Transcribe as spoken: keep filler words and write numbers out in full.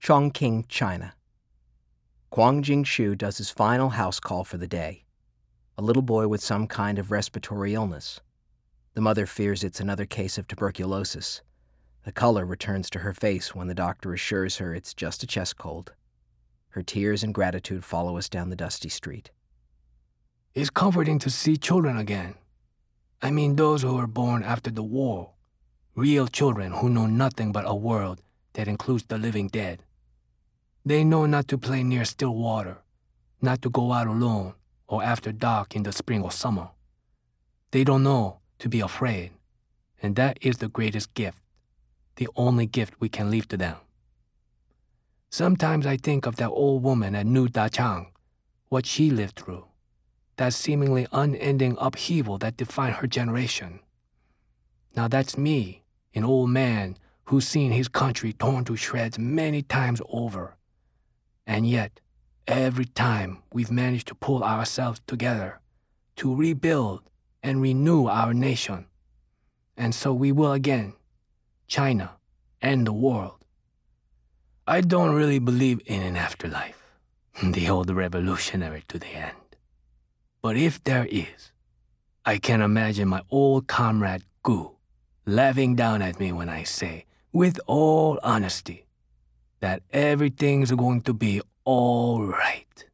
Chongqing, China. Guang Jingshu does his final house call for the day. A little boy with some kind of respiratory illness. The mother fears it's another case of tuberculosis. The color returns to her face when the doctor assures her it's just a chest cold. Her tears and gratitude follow us down the dusty street. It's comforting to see children again. I mean those who were born after the war. Real children who know nothing but a world that includes the living dead. They know not to play near still water, not to go out alone or after dark in the spring or summer. They don't know to be afraid, and that is the greatest gift, the only gift we can leave to them. Sometimes I think of that old woman at New Dachang, what she lived through, that seemingly unending upheaval that defined her generation. Now that's me, an old man who's seen his country torn to shreds many times over. And yet, every time we've managed to pull ourselves together, to rebuild and renew our nation. And so we will again, China and the world. I don't really believe in an afterlife, the old revolutionary to the end. But if there is, I can imagine my old comrade Gu laughing down at me when I say, with all honesty, that everything's going to be all right.